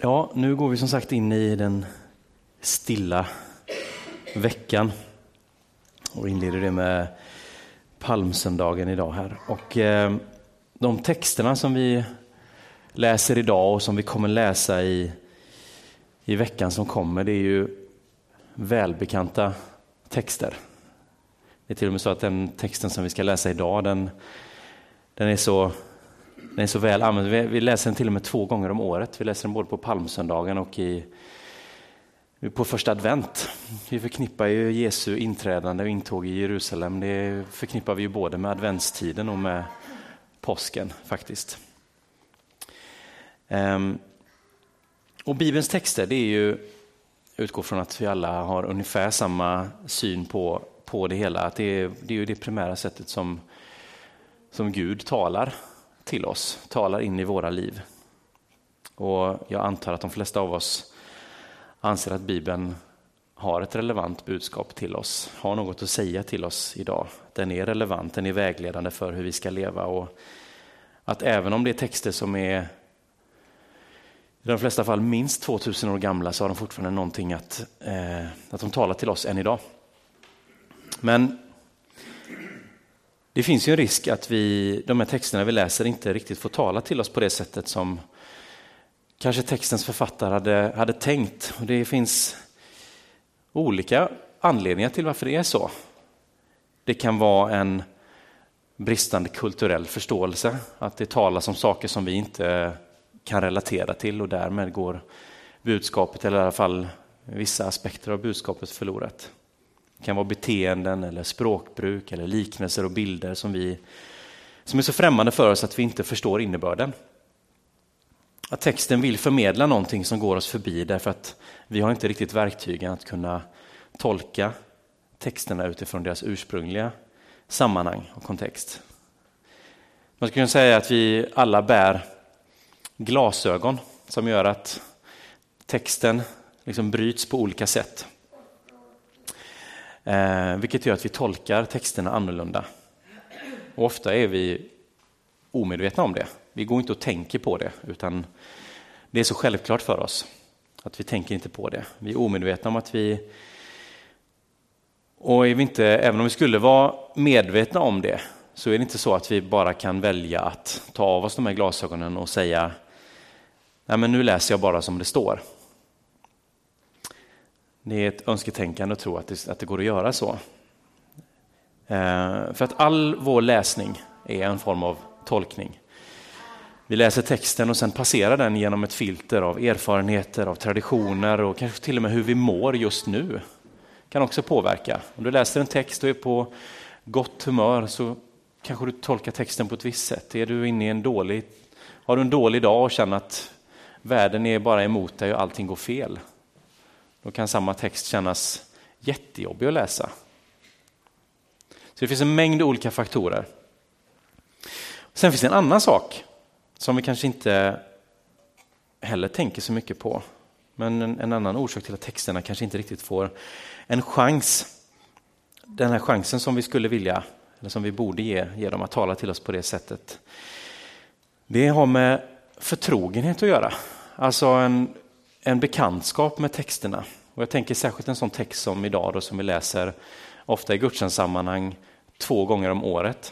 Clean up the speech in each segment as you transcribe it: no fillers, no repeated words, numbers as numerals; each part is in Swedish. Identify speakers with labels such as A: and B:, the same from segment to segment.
A: Ja, nu går vi som sagt in i den stilla veckan och inleder det med palmsöndagen idag här. Och de texterna som vi läser idag och som vi kommer läsa i veckan som kommer, det är ju välbekanta texter. Det är till och med så att den texten som vi ska läsa idag, den är så väl använd. Vi läser den till och med 2 gånger om året. Vi läser den både på palmsöndagen och på första advent. Vi förknippar ju Jesu inträdande och intåg i Jerusalem. Det förknippar vi ju både med adventstiden och med påsken faktiskt. Och Bibelns texter, det är ju, utgår från att vi alla har ungefär samma syn på det hela. Att det är ju det primära sättet som Gud talar till oss, talar in i våra liv. Och jag antar att de flesta av oss anser att Bibeln har ett relevant budskap till oss, har något att säga till oss idag. Den är relevant, den är vägledande för hur vi ska leva, och att även om det är texter som är i de flesta fall minst 2000 år gamla, så har de fortfarande någonting att de talar till oss än idag. Men det finns ju en risk att de här texterna vi läser inte riktigt får tala till oss på det sättet som kanske textens författare hade tänkt. Och det finns olika anledningar till varför det är så. Det kan vara en bristande kulturell förståelse, att det talas om saker som vi inte kan relatera till, och därmed går budskapet, eller i alla fall vissa aspekter av budskapet, förlorat. Det kan vara beteenden eller språkbruk eller liknelser och bilder som är så främmande för oss att vi inte förstår innebörden. Att texten vill förmedla någonting som går oss förbi, därför att vi har inte riktigt verktygen att kunna tolka texterna utifrån deras ursprungliga sammanhang och kontext. Man skulle kunna säga att vi alla bär glasögon som gör att texten liksom bryts på olika sätt. Vilket gör att vi tolkar texterna annorlunda. Och ofta är vi omedvetna om det. Vi går inte och tänker på det, utan det är så självklart för oss att vi tänker inte på det. Vi är omedvetna om att även om vi skulle vara medvetna om det, så är det inte så att vi bara kan välja att ta av oss de här glasögonen och säga: nej, men nu läser jag bara som det står. Det är ett önsketänkande att tro att det går att göra så. För att all vår läsning är en form av tolkning. Vi läser texten och sen passerar den genom ett filter av erfarenheter, av traditioner och kanske till och med hur vi mår just nu. Kan också påverka. Om du läser en text och är på gott humör, så kanske du tolkar texten på ett visst sätt. Har du en dålig dag och känner att världen är bara emot dig och allting går fel, då kan samma text kännas jättejobbig att läsa. Så det finns en mängd olika faktorer. Sen finns det en annan sak som vi kanske inte heller tänker så mycket på. Men en annan orsak till att texterna kanske inte riktigt får en chans. Den här chansen som vi skulle vilja, eller som vi borde ge dem att tala till oss på det sättet. Det har med förtrogenhet att göra. Alltså en bekantskap med texterna. Och jag tänker särskilt en sån text som idag då, som vi läser ofta i gudstjänstsammanhang 2 gånger om året.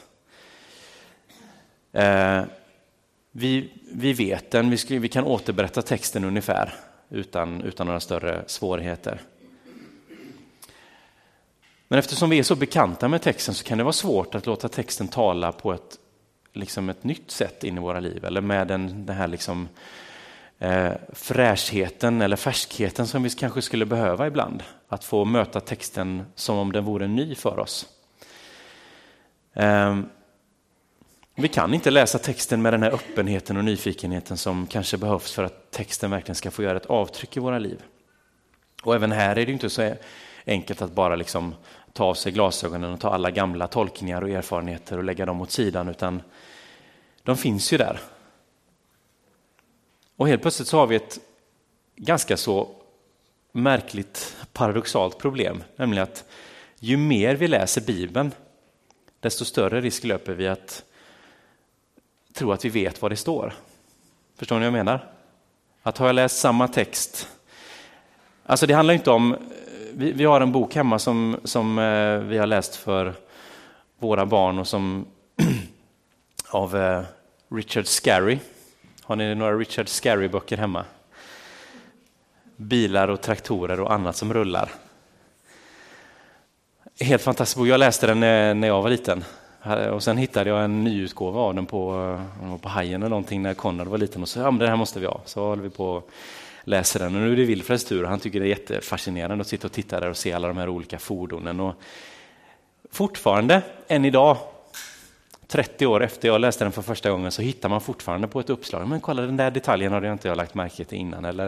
A: Vi vet den, vi kan återberätta texten ungefär utan några större svårigheter. Men eftersom vi är så bekanta med texten, så kan det vara svårt att låta texten tala på ett nytt sätt in i våra liv, eller med den här fräschheten eller färskheten som vi kanske skulle behöva ibland. Att få möta texten som om den vore ny för oss. Vi kan inte läsa texten med den här öppenheten och nyfikenheten som kanske behövs för att texten verkligen ska få göra ett avtryck i våra liv. Och även här är det inte så enkelt att bara ta av sig glasögonen och ta alla gamla tolkningar och erfarenheter och lägga dem åt sidan, utan de finns ju där. Och helt plötsligt så har vi ett ganska så märkligt paradoxalt problem, nämligen att ju mer vi läser Bibeln, desto större risk löper vi att tro att vi vet vad det står. Förstår ni vad jag menar? Att har jag läst samma text, alltså det handlar inte om, vi har en bok hemma som vi har läst för våra barn och som av Richard Scarry. Har ni några Richard Scarry-böcker hemma? Bilar och traktorer och annat som rullar. Helt fantastisk bok. Jag läste den när jag var liten. Och sen hittade jag en nyutgåva av den på Hajen eller någonting när Konrad var liten. Och så, men den här måste vi ha. Så håller vi på och läser den. Och nu är det Wilfreds tur. Han tycker det är jättefascinerande att sitta och titta där och se alla de här olika fordonen. Och fortfarande, än idag, 30 år efter jag läste den för första gången, så hittar man fortfarande på ett uppslag. Men kolla, den där detaljen hade jag inte lagt märke till innan. Eller,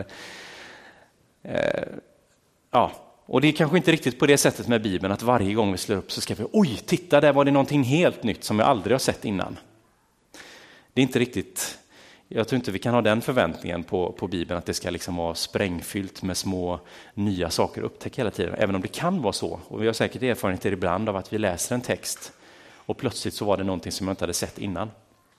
A: ja. Och det är kanske inte riktigt på det sättet med Bibeln att varje gång vi slår upp så ska vi, oj, titta, där var det någonting helt nytt som jag aldrig har sett innan. Det är inte riktigt, jag tror inte vi kan ha den förväntningen på Bibeln att det ska liksom vara sprängfyllt med små nya saker att upptäcka hela tiden. Även om det kan vara så. Och vi har säkert erfarenheter ibland av att vi läser en text och plötsligt så var det någonting som jag inte hade sett innan.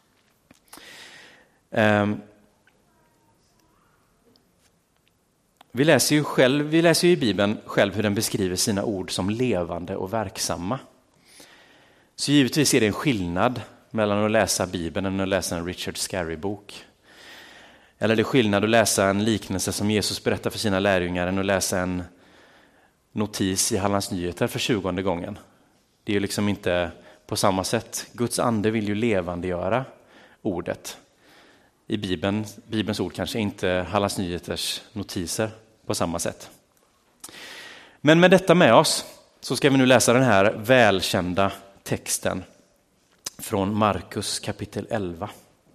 A: Vi läser ju i Bibeln själv hur den beskriver sina ord som levande och verksamma. Så givetvis är det en skillnad mellan att läsa Bibeln och att läsa en Richard Scarry-bok. Eller det är skillnad att läsa en liknelse som Jesus berättar för sina lärjungar än att läsa en notis i Hallands Nyheter för 20:e gången. Det är ju liksom inte på samma sätt. Guds ande vill ju levandegöra ordet. I Bibelns ord kanske inte Hallands Nyheters notiser på samma sätt. Men med detta med oss så ska vi nu läsa den här välkända texten från Markus kapitel 11.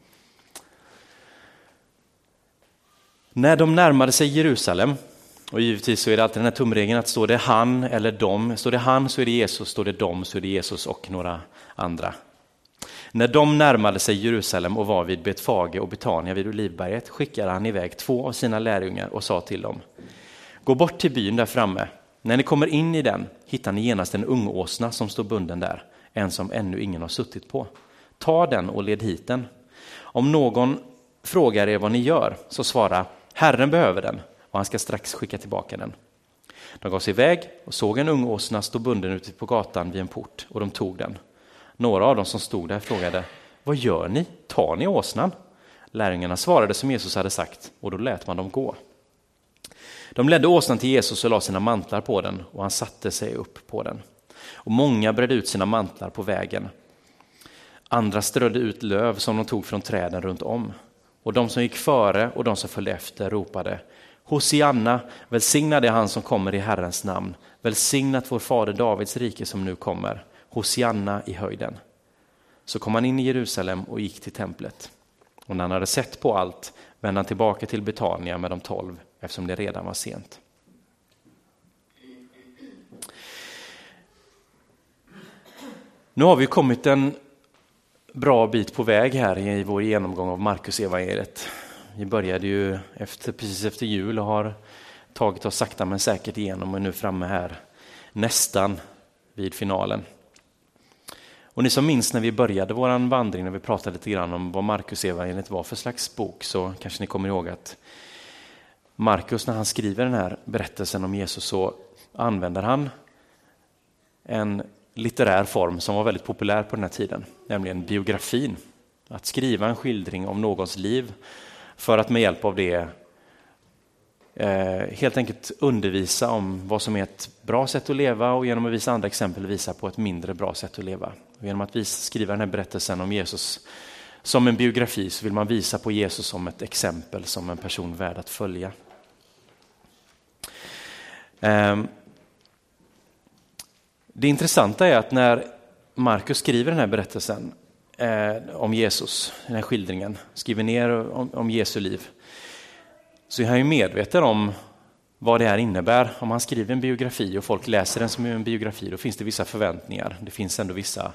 A: När de närmade sig Jerusalem, och givetvis så är det alltid den här tumregeln att står det han eller dom, står det han så är det Jesus, står det dom så är det Jesus och några andra. När de närmade sig Jerusalem och var vid Betfage och Betania vid Olivberget skickade han iväg 2 av sina lärjungar och sa till dem: gå bort till byn där framme. När ni kommer in i den hittar ni genast en ung åsna som står bunden där, en som ännu ingen har suttit på. Ta den och led hit den. Om någon frågar er vad ni gör så svara: Herren behöver den och han ska strax skicka tillbaka den. De gav sig iväg och såg en ung åsna stå bunden ute på gatan vid en port och de tog den. Några av dem som stod där frågade: vad gör ni? Tar ni åsnan? Lärjungarna svarade som Jesus hade sagt och då lät man dem gå. De ledde åsnan till Jesus och la sina mantlar på den och han satte sig upp på den. Och många bredde ut sina mantlar på vägen. Andra strödde ut löv som de tog från träden runt om. Och de som gick före och de som följde efter ropade: Hosianna, välsignad är han som kommer i Herrens namn. Välsignat vår fader Davids rike som nu kommer. Hosianna i höjden. Så kom han in i Jerusalem och gick till templet. Och när han hade sett på allt vände han tillbaka till Betania med de 12 eftersom det redan var sent. Nu har vi kommit en bra bit på väg här i vår genomgång av Markus evangeliet. Vi började ju precis efter jul och har tagit oss sakta men säkert igenom och är nu framme här nästan vid finalen. Och ni som minns när vi började vår vandring, när vi pratade lite grann om vad Markus evangeliet var för slags bok, så kanske ni kommer ihåg att Markus, när han skriver den här berättelsen om Jesus, så använder han en litterär form som var väldigt populär på den här tiden, nämligen biografin. Att skriva en skildring om någons liv för att med hjälp av det helt enkelt undervisa om vad som är ett bra sätt att leva och genom att visa andra exempel visa på ett mindre bra sätt att leva. Och genom att skriva den här berättelsen om Jesus som en biografi så vill man visa på Jesus som ett exempel, som en person värd att följa. Det intressanta är att när Markus skriver den här berättelsen om Jesus, den här skildringen, skriver ner om Jesu liv, så är han ju medveten om vad det här innebär. Om han skriver en biografi och folk läser den som en biografi, då finns det vissa förväntningar. Det finns ändå vissa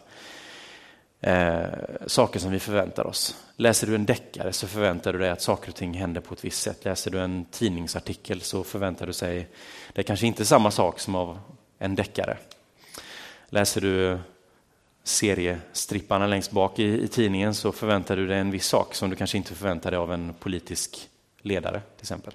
A: saker som vi förväntar oss. Läser du en deckare så förväntar du dig att saker och ting händer på ett visst sätt. Läser du en tidningsartikel så förväntar du sig, det är kanske inte samma sak som av en deckare. Läser du seriestripparna längst bak i tidningen så förväntar du dig en viss sak som du kanske inte förväntar dig av en politisk ledare till exempel.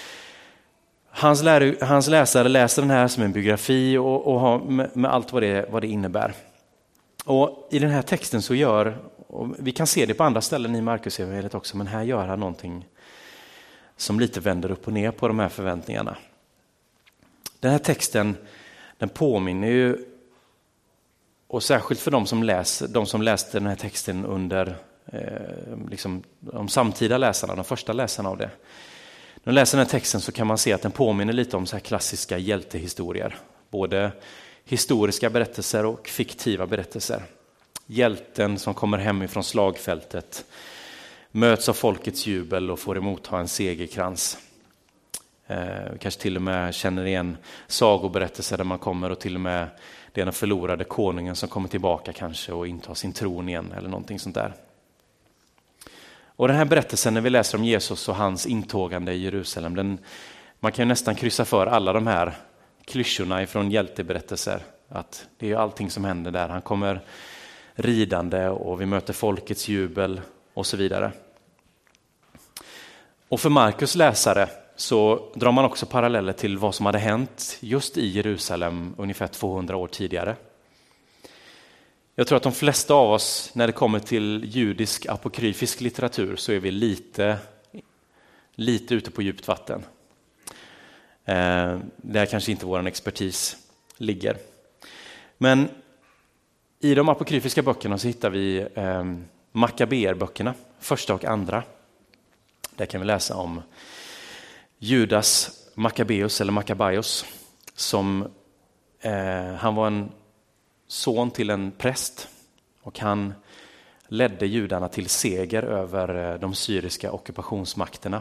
A: Hans läsare läser den här som en biografi och har med allt vad det innebär. Och i den här texten så och vi kan se det på andra ställen i Markus evangeliet också, men här gör han någonting som lite vänder upp och ner på de här förväntningarna. Den här texten, den påminner ju, och särskilt för de som läste den här texten under liksom de samtida läsarna, de första läsarna av det. När man läser den här texten så kan man se att den påminner lite om så här klassiska hjältehistorier. Både historiska berättelser och fiktiva berättelser. Hjälten som kommer hem ifrån slagfältet möts av folkets jubel och får emotta en segerkrans. Kanske till och med känner igen sagoberättelser där man kommer och till och med det är den förlorade konungen som kommer tillbaka kanske och intar sin tron igen eller någonting sånt där. Och den här berättelsen när vi läser om Jesus och hans intågande i Jerusalem, man kan ju nästan kryssa för alla de här klyschorna ifrån hjälteberättelser. Att det är allting som händer där. Han kommer ridande och vi möter folkets jubel och så vidare. Och för Markus läsare så drar man också paralleller till vad som hade hänt just i Jerusalem ungefär 200 år tidigare. Jag tror att de flesta av oss, när det kommer till judisk apokryfisk litteratur, så är vi lite ute på djupt vatten. Där kanske inte vår expertis ligger. Men i de apokryfiska böckerna så hittar vi Makabeerböckerna, första och andra. Där kan vi läsa om Judas Maccabeus eller Maccabaios som han var en son till en präst och han ledde judarna till seger över de syriska ockupationsmakterna.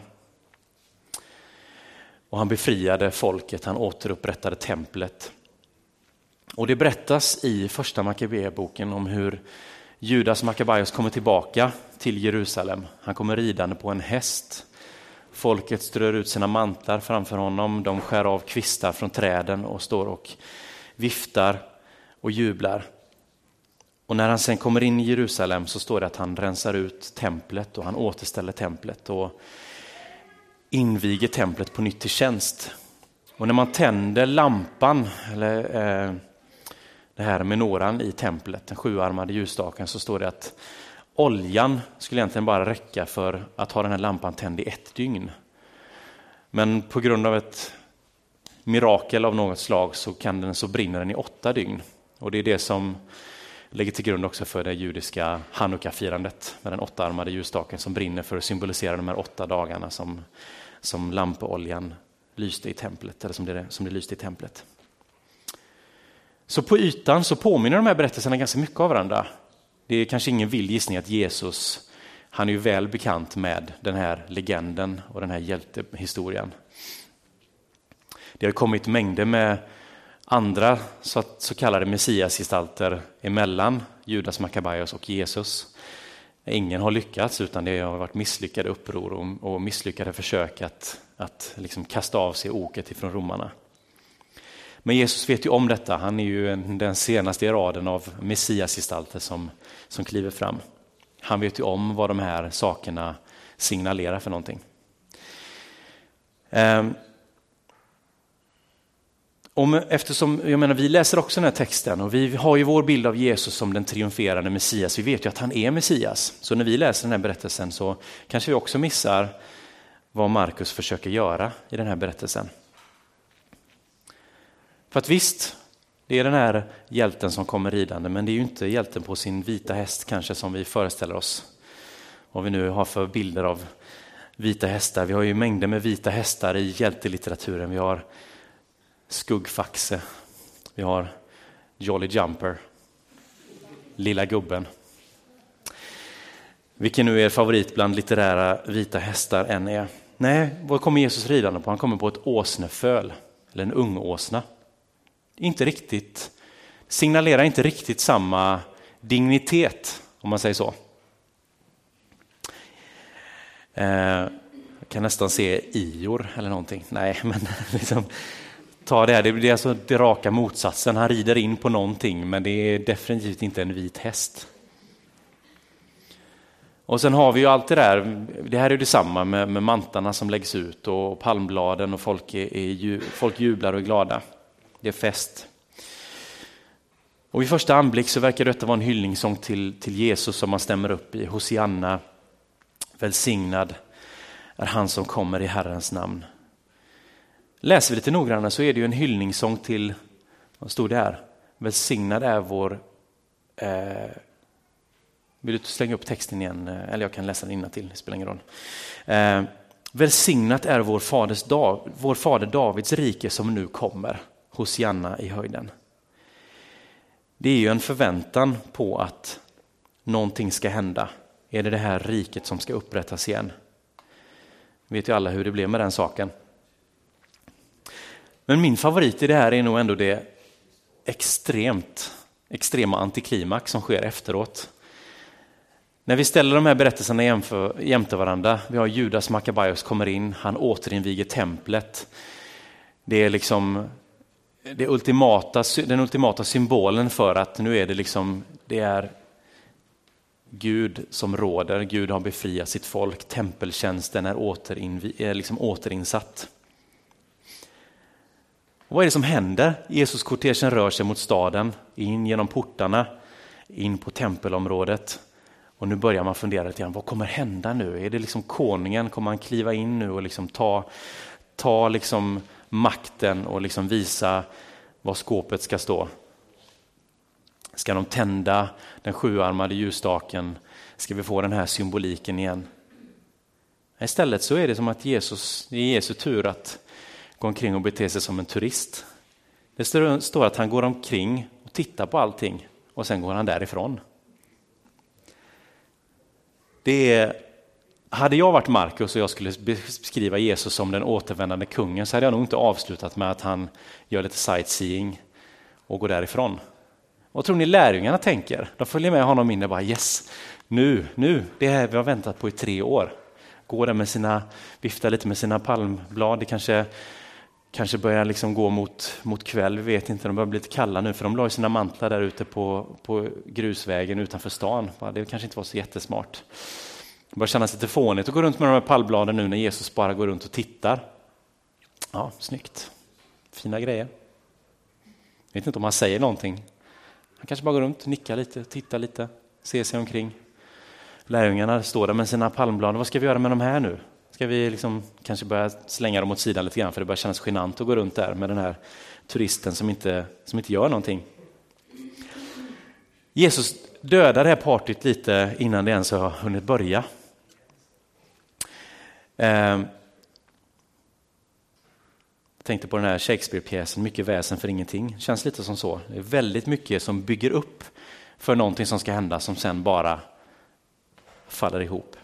A: Och han befriade folket, han återupprättade templet. Och det berättas i första Makabeerboken om hur Judas Maccabaios kommer tillbaka till Jerusalem. Han kommer ridande på en häst. Folket strör ut sina mantlar framför honom. De skär av kvistar från träden och står och viftar och jublar. Och när han sen kommer in i Jerusalem så står det att han rensar ut templet och han återställer templet och inviger templet på nytt till tjänst. Och när man tänder lampan eller det här menoran i templet, den 7-armade ljusstaken, så står det att oljan skulle egentligen bara räcka för att ha den här lampan tänd i 1 dygn. Men på grund av ett mirakel av något slag så brinner den i 8 dygn. Och det är det som lägger till grund också för det judiska Hanukka-firandet med den 8-armade ljusstaken som brinner för att symbolisera de här 8 dagarna som lampoljan lyste i templet, eller som det lyste i templet. Så på ytan så påminner de här berättelserna ganska mycket av varandra. Det är kanske ingen vild gissning att Jesus, han är ju väl bekant med den här legenden och den här hjältehistorien. Det har kommit mängder med andra så kallade messiasgestalter emellan Judas Maccabaios och Jesus. Ingen har lyckats, utan det har varit misslyckade uppror och misslyckade försök att liksom kasta av sig oket ifrån romarna. Men Jesus vet ju om detta. Han är ju den senaste i raden av messiasgestalter som kliver fram. Han vet ju om vad de här sakerna signalerar för någonting. Eftersom vi läser också den här texten och vi har ju vår bild av Jesus som den triumferande Messias. Vi vet ju att han är Messias. Så när vi läser den här berättelsen så kanske vi också missar vad Markus försöker göra i den här berättelsen. För att visst, det är den här hjälten som kommer ridande, men det är ju inte hjälten på sin vita häst kanske som vi föreställer oss. Vad vi nu har för bilder av vita hästar. Vi har ju mängder med vita hästar i hjältelitteraturen. Vi har Skuggfaxe, vi har Jolly Jumper, Lilla gubben. Vilken nu är favorit bland litterära vita hästar än är. Nej, vad kommer Jesus ridande på? Han kommer på ett åsneföl, eller en ungåsna. Signalerar inte riktigt samma dignitet, om man säger så. Jag kan nästan se Ior eller någonting. Nej, men liksom, ta det här. Det är alltså det raka motsatsen. Han rider in på någonting, men det är definitivt inte en vit häst. Och sen har vi ju allt det där, det här är ju detsamma med mantarna som läggs ut och palmbladen och folk jublar och är glada. Det är fest. Och vid första anblick så verkar detta vara en hyllningssång till Jesus som man stämmer upp i. Hosianna, välsignad är han som kommer i Herrens namn. Läser vi lite noggrannare så är det ju en hyllningssång till, vad stod det här? Välsignad är vår... Vill du slänga upp texten igen? Eller jag kan läsa den innantill, det spelar ingen roll. Välsignat är vår fader Davids rike som nu kommer. Hosianna i höjden. Det är ju en förväntan på att någonting ska hända. Är det här riket som ska upprättas igen? Vet ju alla hur det blev med den saken. Men min favorit i det här är nog ändå det extrema antiklimax som sker efteråt. När vi ställer de här berättelserna jämte varandra, vi har Judas Makabaios kommer in, han återinviger templet. Det är liksom den ultimata symbolen för att nu är det är Gud som råder, Gud har befriat sitt folk, tempeltjänsten är återinsatt. Och vad är det som händer? Jesus-kortegen rör sig mot staden, in genom portarna, in på tempelområdet. Och nu börjar man fundera lite grann, vad kommer hända nu? Är det konungen, kommer han kliva in nu och ta makten och visa var skåpet ska stå? Ska de tända den 7-armade ljusstaken? Ska vi få den här symboliken igen? Istället så är det som att det är Jesu tur att gå omkring och bete sig som en turist. Det står att han går omkring och tittar på allting och sen går han därifrån. Hade jag varit Markus och jag skulle beskriva Jesus som den återvändande kungen så hade jag nog inte avslutat med att han gör lite sightseeing och går därifrån. Vad tror ni lärjungarna tänker? De följer med honom in och bara yes, nu, det här vi har väntat på i 3 år. Går där viftar lite med sina palmblad, det kanske börjar gå mot kväll, vi vet inte, de börjar bli lite kalla nu för de la sina mantlar där ute på grusvägen utanför stan. Det kanske inte var så jättesmart. Det börjar kännas lite fånigt att gå runt med de här palmbladen nu när Jesus bara går runt och tittar. Ja, snyggt. Fina grejer. Jag vet inte om han säger någonting. Han kanske bara går runt, nickar lite, tittar lite, ser sig omkring. Lärjungarna står där med sina palmblad. Vad ska vi göra med de här nu? Ska vi kanske börja slänga dem åt sidan lite grann för det börjar kännas genant att gå runt där med den här turisten som inte gör någonting. Jesus dödar det här partyt lite innan det ens har hunnit börja. Jag tänkte på den här Shakespeare-pjäsen, mycket väsen för ingenting. Känns lite som så. Det är väldigt mycket som bygger upp för någonting som ska hända som sen bara faller ihop.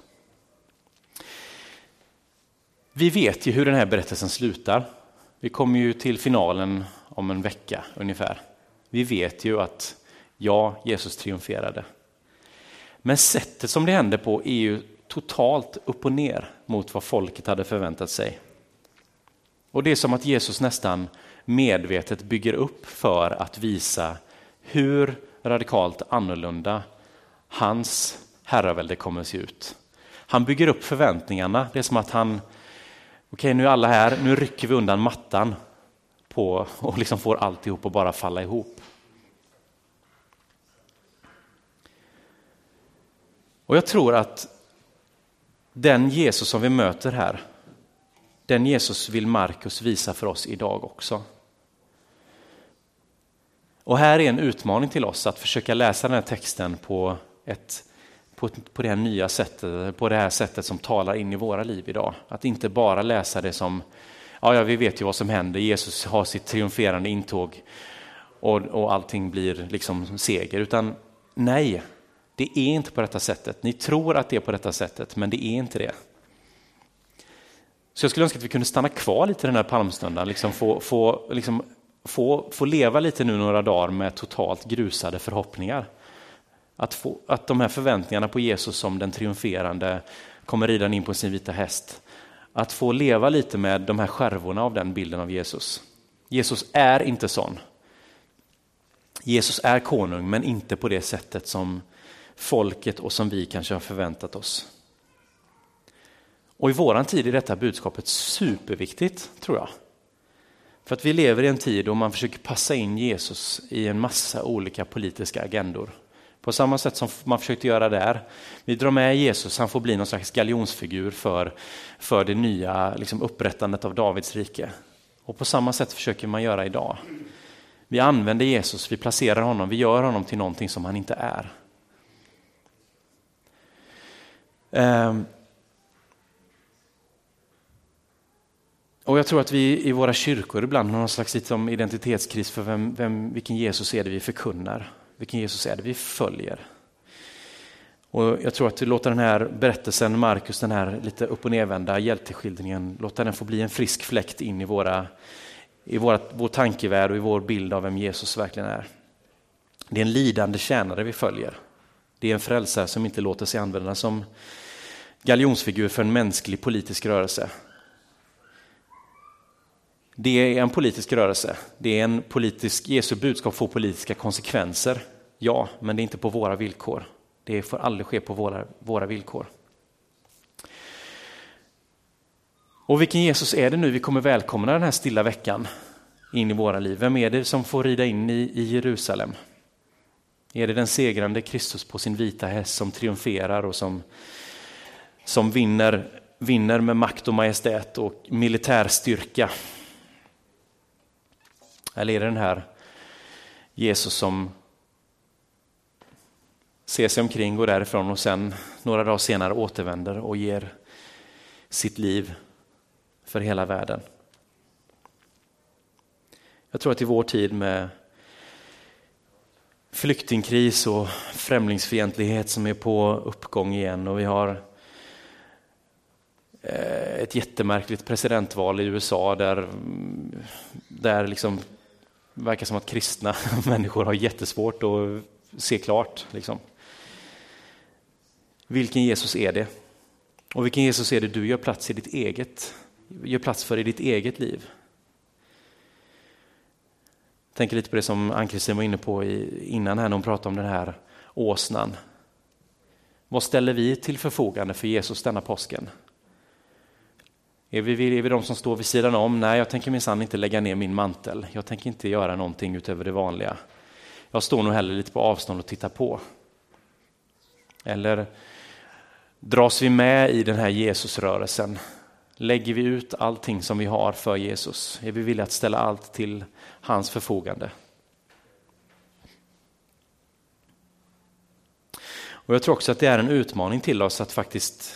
A: Vi vet ju hur den här berättelsen slutar. Vi kommer ju till finalen om en vecka ungefär. Vi vet ju att Jesus triumferade. Men sättet som det hände på är ju totalt upp och ner mot vad folket hade förväntat sig. Och det är som att Jesus nästan medvetet bygger upp för att visa hur radikalt annorlunda hans herravälde kommer att se ut. Han bygger upp förväntningarna. Det är som att nu är alla här, nu rycker vi undan mattan på och får alltihop att bara falla ihop. Och jag tror att den Jesus som vi möter här, den Jesus vill Markus visa för oss idag också. Och här är en utmaning till oss att försöka läsa den här texten på det här nya sättet, på det här sättet som talar in i våra liv idag. Att inte bara läsa det som, vi vet ju vad som händer, Jesus har sitt triumferande intåg och allting blir seger. Utan nej, det är inte på detta sättet. Ni tror att det är på detta sättet, men det är inte det. Så jag skulle önska att vi kunde stanna kvar lite i den här palmstunden, få leva lite nu några dagar med totalt grusade förhoppningar. Att de här förväntningarna på Jesus som den triumferande kommer ridan in på sin vita häst. Att få leva lite med de här skärvorna av den bilden av Jesus. Jesus är inte sån. Jesus är konung, men inte på det sättet som folket och som vi kanske har förväntat oss. Och i våran tid är detta budskapet superviktigt, tror jag. För att vi lever i en tid då man försöker passa in Jesus i en massa olika politiska agendor. På samma sätt som man försökte göra där. Vi drar med Jesus, han får bli någon slags galjonsfigur för det nya liksom upprättandet av Davids rike. Och på samma sätt försöker man göra idag. Vi använder Jesus, vi placerar honom, vi gör honom till någonting som han inte är. Och jag tror att vi i våra kyrkor ibland har någon slags liksom identitetskris för vilken Jesus är det vi förkunnar. Vilken Jesus är det vi följer. Och jag tror att vi låter den här berättelsen, Markus, den här lite upp- och nedvända hjälteskildringen, låta den få bli en frisk fläkt in i vår tankevärld och i vår bild av vem Jesus verkligen är. Det är en lidande tjänare vi följer. Det är en frälsare som inte låter sig använda som galjonsfigur för en mänsklig politisk rörelse. Det är en politisk rörelse. Det är en politisk, Jesu budskap får politiska konsekvenser. Ja, men det är inte på våra villkor. Det får aldrig ske på våra villkor. Och vilken Jesus är det nu vi kommer välkomna den här stilla veckan in i våra liv? Vem är det som får rida in i Jerusalem? Är det den segrande Kristus på sin vita häst som triumferar och som vinner med makt och majestät och militärstyrka? Eller är det den här Jesus som ser sig omkring, går därifrån och sen några dagar senare återvänder och ger sitt liv för hela världen? Jag tror att i vår tid med flyktingkris och främlingsfientlighet som är på uppgång igen och vi har ett jättemärkligt presidentval i USA där liksom verkar som att kristna människor har jättesvårt att se klart. Liksom. Vilken Jesus är det? Och vilken Jesus är det du gör plats för i ditt eget liv? Jag tänker lite på det som Ann-Kristin var inne på innan här när hon pratade om den här åsnan. Vad ställer vi till förfogande för Jesus denna påsken? Är vi de som står vid sidan om? Nej, jag tänker minsann inte lägga ner min mantel. Jag tänker inte göra någonting utöver det vanliga. Jag står nog hellre lite på avstånd och tittar på. Eller dras vi med i den här Jesusrörelsen? Lägger vi ut allting som vi har för Jesus? Är vi villiga att ställa allt till hans förfogande? Och jag tror också att det är en utmaning till oss att faktiskt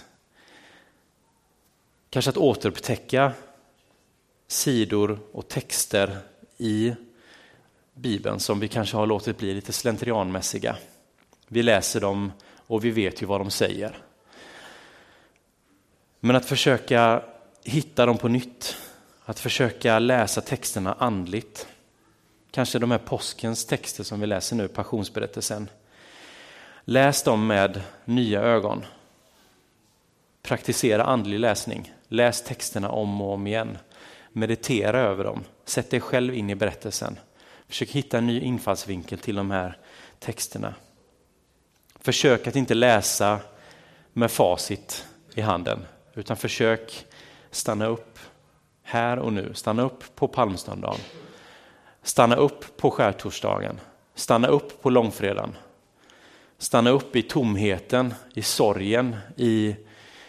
A: kanske att återupptäcka sidor och texter i Bibeln som vi kanske har låtit bli lite slentrianmässiga. Vi läser dem och vi vet ju vad de säger. Men att försöka hitta dem på nytt, att försöka läsa texterna andligt. Kanske de här påskens texter som vi läser nu, passionsberättelsen. Läs dem med nya ögon. Praktisera andlig läsning. Läs texterna om och om igen. Meditera över dem. Sätt dig själv in i berättelsen. Försök hitta en ny infallsvinkel till de här texterna. Försök att inte läsa med facit i handen. Utan försök stanna upp här och nu. Stanna upp på palmsöndagen. Stanna upp på skärtorsdagen. Stanna upp på långfredagen. Stanna upp i tomheten, i sorgen, i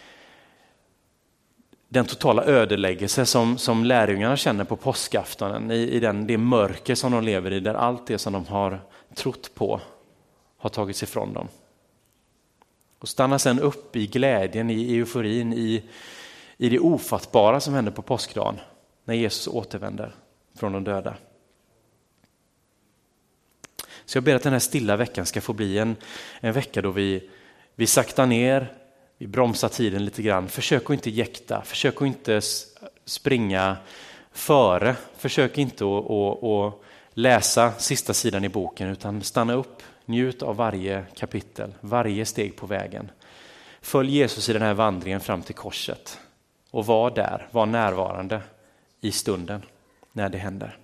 A: den totala ödeläggelse som lärjungarna känner på påskaftonen, i det mörker som de lever i, där allt det som de har trott på har tagits ifrån dem. Och stanna sen upp i glädjen, i euforin, i det ofattbara som händer på påskdagen, när Jesus återvänder från de döda. Så jag ber att den här stilla veckan ska få bli en vecka då vi saktar ner, vi bromsar tiden lite grann. Försök att inte jäkta, försök att inte springa före. Försök inte att läsa sista sidan i boken, utan stanna upp, njut av varje kapitel, varje steg på vägen. Följ Jesus i den här vandringen fram till korset och var närvarande i stunden när det händer.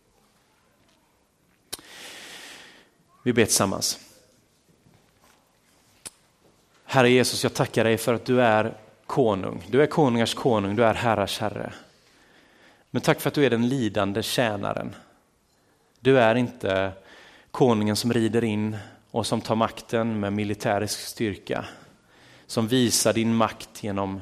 A: Vi ber tillsammans. Herre Jesus, jag tackar dig för att du är konung. Du är konungars konung, du är herrars herre. Men tack för att du är den lidande tjänaren. Du är inte konungen som rider in och som tar makten med militärisk styrka. Som visar din makt genom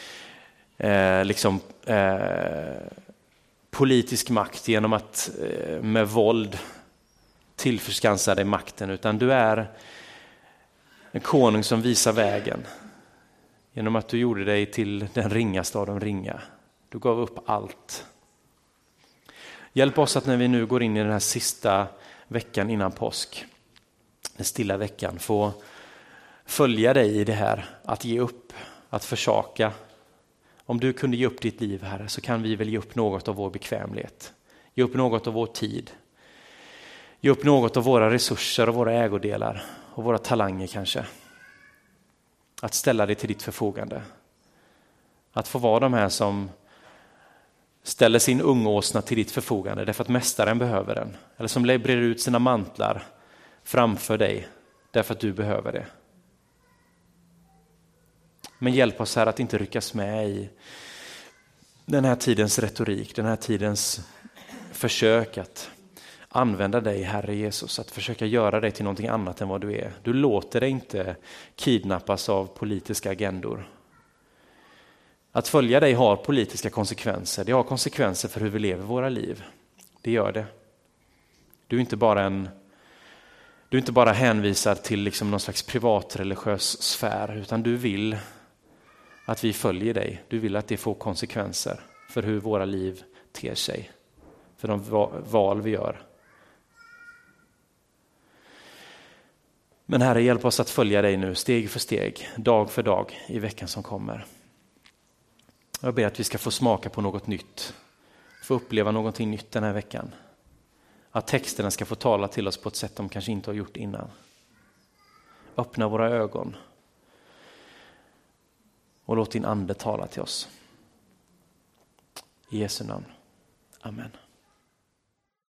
A: politisk makt, genom att med våld tillförskansa dig makten. Utan du är en konung som visar vägen. Genom att du gjorde dig till den ringaste av de ringa. Du gav upp allt. Hjälp oss att när vi nu går in i den här sista veckan innan påsk, den stilla veckan, få följa dig i det här, att ge upp, att försaka. Om du kunde ge upp ditt liv, Herre, så kan vi väl ge upp något av vår bekvämlighet. Ge upp något av vår tid. Ge upp något av våra resurser och våra ägodelar och våra talanger kanske. Att ställa det till ditt förfogande. Att få vara de här som ställer sin ungåsna till ditt förfogande därför att mästaren behöver den. Eller som breder ut sina mantlar framför dig därför att du behöver det. Men hjälp oss här att inte ryckas med i den här tidens retorik, den här tidens försök att använda dig, Herre Jesus, att försöka göra dig till någonting annat än vad du är. Du låter dig inte kidnappas av politiska agendor. Att följa dig har politiska konsekvenser. Det har konsekvenser för hur vi lever våra liv. Det gör det. Du är inte bara hänvisad till liksom någon slags privatreligiös sfär, utan du vill att vi följer dig. Du vill att det får konsekvenser för hur våra liv ter sig. För de val vi gör. Men Herre, hjälp oss att följa dig nu steg för steg, dag för dag i veckan som kommer. Jag ber att vi ska få smaka på något nytt. Få uppleva någonting nytt den här veckan. Att texterna ska få tala till oss på ett sätt de kanske inte har gjort innan. Öppna våra ögon. Och låt din ande tala till oss. I Jesu namn. Amen.